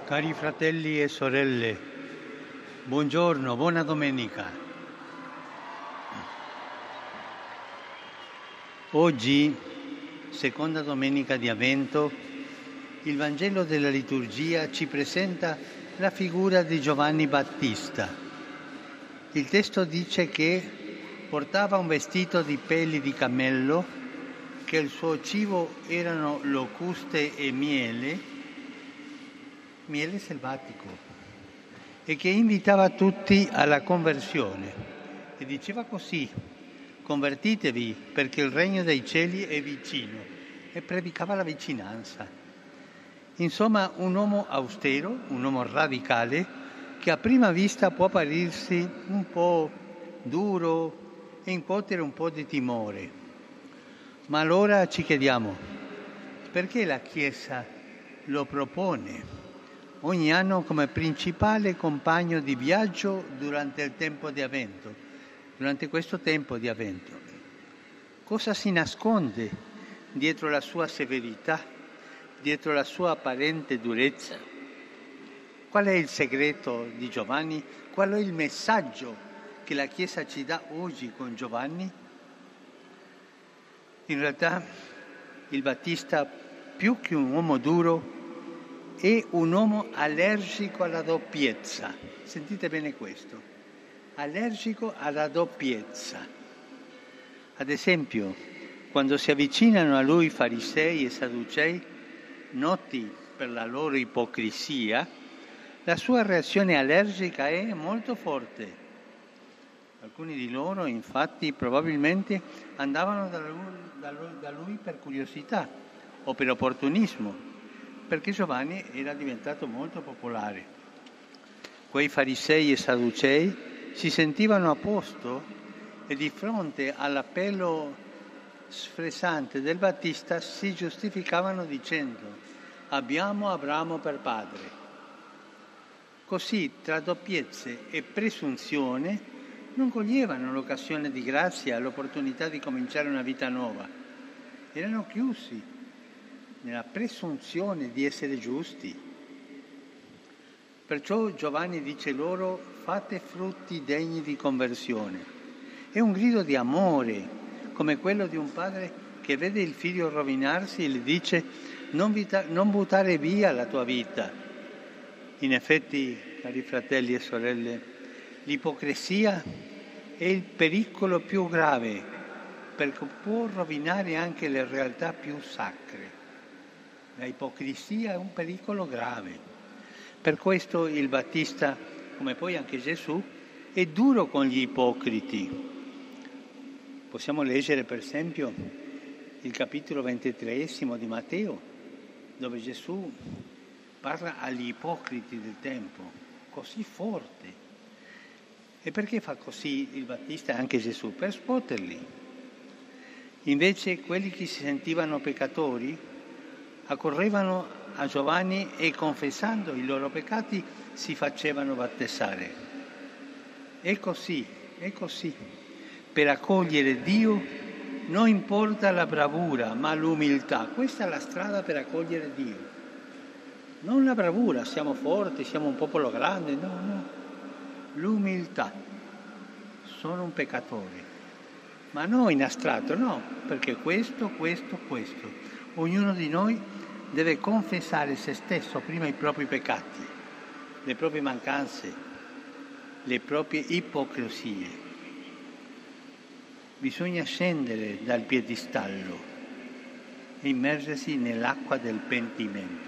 Cari fratelli e sorelle, buongiorno, buona domenica. Oggi, seconda domenica di Avvento, il Vangelo della liturgia ci presenta la figura di Giovanni Battista. Il testo dice che portava un vestito di pelli di cammello, che il suo cibo erano locuste e miele selvatico, e che invitava tutti alla conversione. E diceva così: convertitevi perché il regno dei cieli è vicino, e predicava la vicinanza. Insomma, un uomo austero, un uomo radicale, che a prima vista può apparirsi un po' duro e incutere un po' di timore. Ma allora ci chiediamo, perché la Chiesa lo propone ogni anno come principale compagno di viaggio durante il tempo di Avvento, durante questo tempo di Avvento? Cosa si nasconde dietro la sua severità, dietro la sua apparente durezza? Qual è il segreto di Giovanni? Qual è il messaggio che la Chiesa ci dà oggi con Giovanni? In realtà il Battista, più che un uomo duro, è un uomo allergico alla doppiezza. Sentite bene questo: allergico alla doppiezza. Ad esempio, quando si avvicinano a lui farisei e sadducei, noti per la loro ipocrisia, la sua reazione allergica è molto forte. Alcuni di loro, infatti, probabilmente andavano da lui per curiosità o per opportunismo, perché Giovanni era diventato molto popolare. Quei farisei e sadducei si sentivano a posto e di fronte all'appello sfresante del Battista si giustificavano dicendo: abbiamo Abramo per padre. Così, tra doppiezze e presunzione, non coglievano l'occasione di grazia, l'opportunità di cominciare una vita nuova. Erano chiusi nella presunzione di essere giusti. Perciò Giovanni dice loro: fate frutti degni di conversione. È un grido di amore, come quello di un padre che vede il figlio rovinarsi e gli dice: non buttare via la tua vita. In effetti, cari fratelli e sorelle, l'ipocrisia è il pericolo più grave, perché può rovinare anche le realtà più sacre. La ipocrisia è un pericolo grave. Per questo il Battista, come poi anche Gesù, è duro con gli ipocriti. Possiamo leggere per esempio il capitolo 23 di Matteo, dove Gesù parla agli ipocriti del tempo, così forte. E perché fa così il Battista e anche Gesù? Per sfotterli. Invece quelli che si sentivano peccatori accorrevano a Giovanni e, confessando i loro peccati, si facevano battezzare. È così. Per accogliere Dio non importa la bravura, ma l'umiltà. Questa è la strada per accogliere Dio. Non la bravura, siamo forti, siamo un popolo grande, no. L'umiltà. Sono un peccatore. Ma non in astratto, no, perché questo. Ognuno di noi deve confessare se stesso prima i propri peccati, le proprie mancanze, le proprie ipocrisie. Bisogna scendere dal piedistallo e immergersi nell'acqua del pentimento.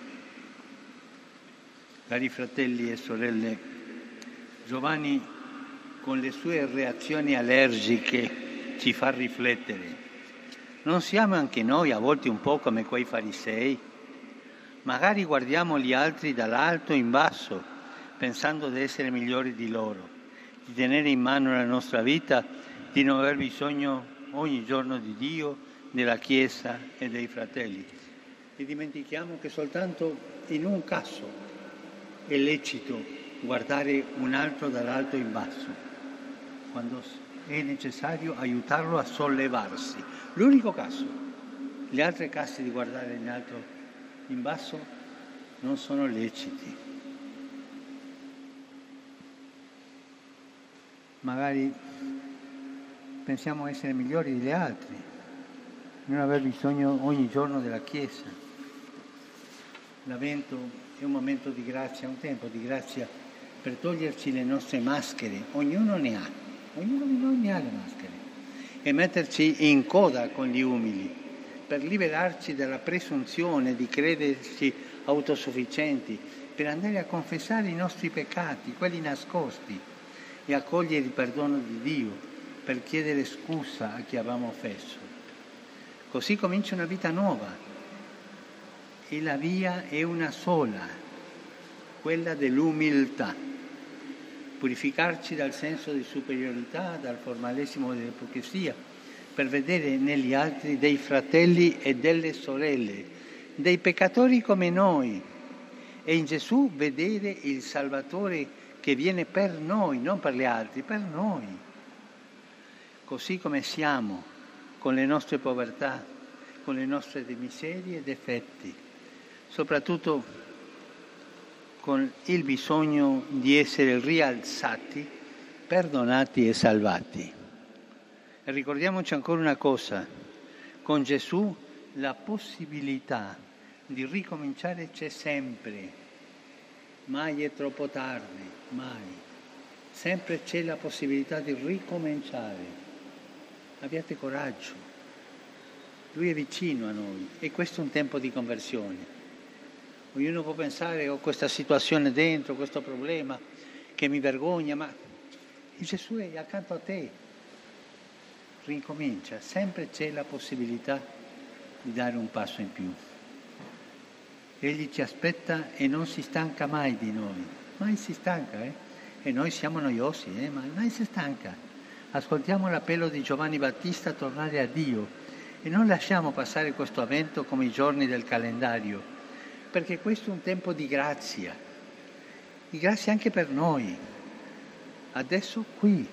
Cari fratelli e sorelle, Giovanni, con le sue reazioni allergiche, ci fa riflettere. Non siamo anche noi a volte un po' come quei farisei? Magari guardiamo gli altri dall'alto in basso, pensando di essere migliori di loro, di tenere in mano la nostra vita, di non aver bisogno ogni giorno di Dio, della Chiesa e dei fratelli. E dimentichiamo che soltanto in un caso è lecito guardare un altro dall'alto in basso, quando è necessario aiutarlo a sollevarsi. L'unico caso. Gli altri casi di guardare in alto, in basso, non sono leciti. Magari pensiamo essere migliori degli altri, non aver bisogno ogni giorno della Chiesa. L'Avvento è un momento di grazia, un tempo di grazia per toglierci le nostre maschere, ognuno di noi ne ha le maschere, e metterci in coda con gli umili, per liberarci dalla presunzione di crederci autosufficienti, per andare a confessare i nostri peccati, quelli nascosti, e accogliere il perdono di Dio, per chiedere scusa a chi avevamo offeso. Così comincia una vita nuova, e la via è una sola, quella dell'umiltà. Purificarci dal senso di superiorità, dal formalesimo dell'ipocrisia, per vedere negli altri dei fratelli e delle sorelle, dei peccatori come noi, e in Gesù vedere il Salvatore che viene per noi, non per gli altri, per noi. Così come siamo, con le nostre povertà, con le nostre miserie e difetti, soprattutto con il bisogno di essere rialzati, perdonati e salvati. E ricordiamoci ancora una cosa: con Gesù la possibilità di ricominciare c'è sempre, mai è troppo tardi, mai. Sempre c'è la possibilità di ricominciare. Abbiate coraggio, Lui è vicino a noi e questo è un tempo di conversione. Ognuno può pensare: ho questa situazione dentro, questo problema che mi vergogna, ma Gesù è accanto a te. Ricomincia, sempre c'è la possibilità di dare un passo in più. Egli ci aspetta e non si stanca mai di noi, mai si stanca, e noi siamo noiosi, ma mai si stanca. Ascoltiamo l'appello di Giovanni Battista a tornare a Dio e non lasciamo passare questo avvento come i giorni del calendario, perché questo è un tempo di grazia anche per noi, adesso qui.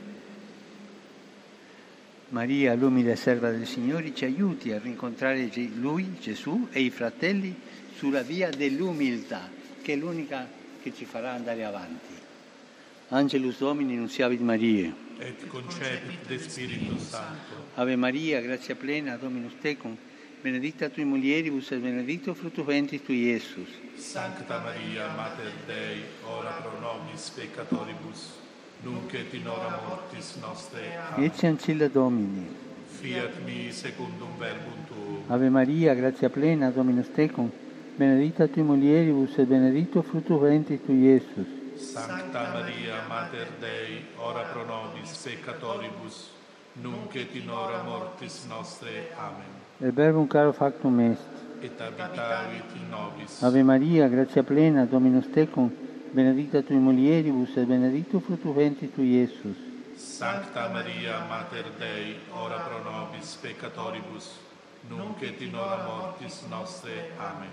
Maria, l'umile serva del Signore, ci aiuti a rincontrare Lui, Gesù e i fratelli sulla via dell'umiltà, che è l'unica che ci farà andare avanti. Angelus Domini, nunciavit Mariae. Et concepit de Spiritu Sancto. Ave Maria, grazia plena, Dominus tecum, benedicta tui mulieribus et benedictus fructus ventris tui, Iesus. Sancta Maria, Mater Dei, ora pro nobis peccatoribus, nunc et in hora mortis nostre. Amen. Ecce ancilla Domini. Fiat mi secundum verbum tuum. Ave Maria, grazia plena, Dominus tecum, benedicta tui mulieribus et benedictus fructus ventris tui, Iesus. Sancta Maria, Mater Dei, ora pro nobis peccatoribus, nunc et in hora mortis nostre. Amen. El verbum caro factum est. Et habitavit in nobis. Ave Maria, grazia plena, Dominus tecum, benedicta tui mulieribus et benedictus fructus ventris tui, Iesus. Sancta Maria, Mater Dei, ora pro nobis peccatoribus, nunc et in hora mortis nostre. Amen.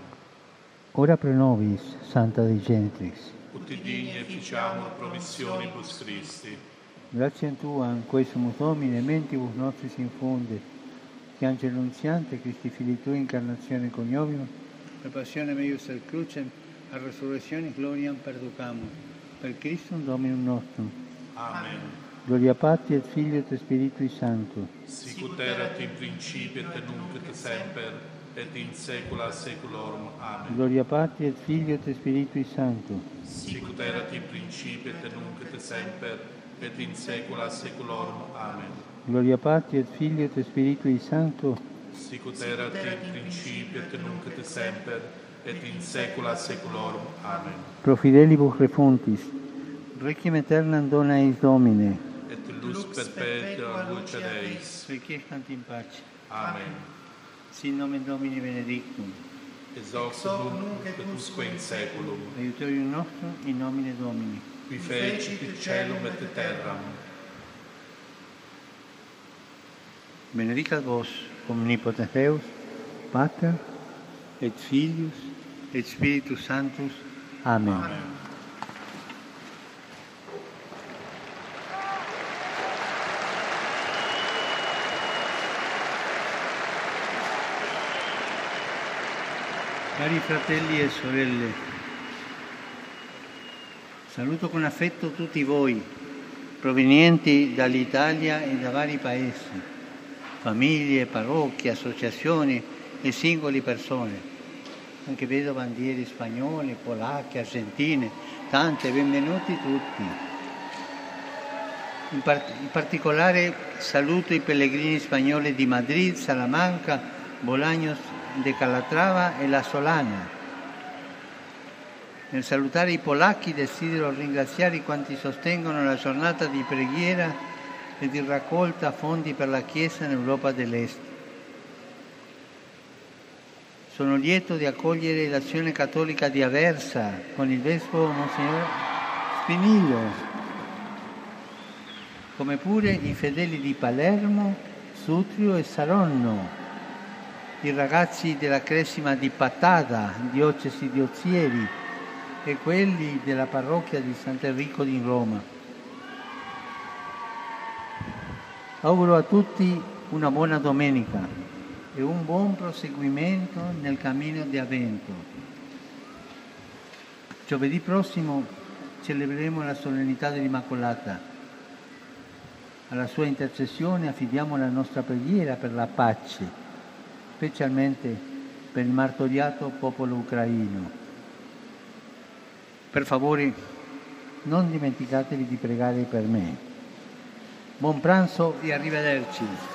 Ora pro nobis, Santa Dei Genitrix. Ut digni efficiamur promissionibus Christi. Grazie a Tua, in quesumus Domine, mentibus nostris infunde, che Angelo Nunziante, Christi Fili Tui, incarnazione coniovimus, per passione meius et crucem, a resurrezione gloriam perducamur, per Christum Dominum nostrum. Amen. Gloria Patri et Filio et Spiritui Sancto. Sicut erat in principio et nunc et semper, et in saecula saeculorum. Amen. Gloria Patri et Filio et Spiritui Sancto. Sicut erat in principio et nunc et semper, et in saecula saeculorum. Amen. Gloria Patri et Filio et Spiritui Sancto. Sicut erat in principio et nunc et semper, et in saecula saeculorum. Amen. Pro fidelibus refuntis, requiem aeternam dona eis Domine. Et lux perpetua luce Deis. Requiescant in pace. Amen. Sin nomen Domini benedictum. Ex hoc nunc et usque in saeculum. Aiutorium nostrum in nomine Domini. Qui fecit caelum et terram. Benedicat vos, omnipotens Deus, Pater, et Filius, et Spiritus Sanctus. Amen. Amen. Cari fratelli e sorelle, saluto con affetto tutti voi, provenienti dall'Italia e da vari paesi, famiglie, parrocchie, associazioni e singole persone. Anche vedo bandiere spagnole, polacche, argentine, tante, benvenuti tutti. In particolare saluto i pellegrini spagnoli di Madrid, Salamanca, Bolaños de Calatrava e La Solana. Nel salutare i polacchi desidero ringraziare quanti sostengono la giornata di preghiera e di raccolta fondi per la Chiesa in Europa dell'Est. Sono lieto di accogliere l'Azione Cattolica di Aversa con il Vescovo Monsignor Spinillo, come pure i fedeli di Palermo, Sutrio e Saronno, i ragazzi della Cresima di Patada, diocesi di Ozieri, e quelli della parrocchia di Sant'Enrico di Roma. Auguro a tutti una buona domenica e un buon proseguimento nel cammino di Avvento. Giovedì prossimo celebreremo la solennità dell'Immacolata. Alla sua intercessione affidiamo la nostra preghiera per la pace, specialmente per il martoriato popolo ucraino. Per favore, non dimenticatevi di pregare per me. Buon pranzo e arrivederci.